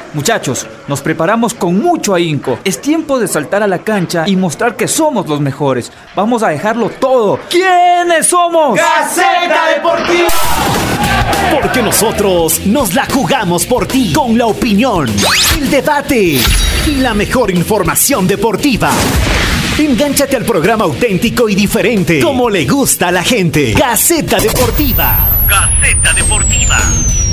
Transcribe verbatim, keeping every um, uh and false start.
Muchachos, nos preparamos con mucho ahínco. Es tiempo de saltar a la cancha y mostrar que somos los mejores. Vamos a dejarlo todo. ¿Quiénes somos? ¡Gaceta Deportiva! Porque nosotros nos la jugamos por ti, con la opinión, el debate y la mejor información deportiva. Engánchate al programa auténtico y diferente, como le gusta a la gente. Gaceta Deportiva. Gaceta Deportiva.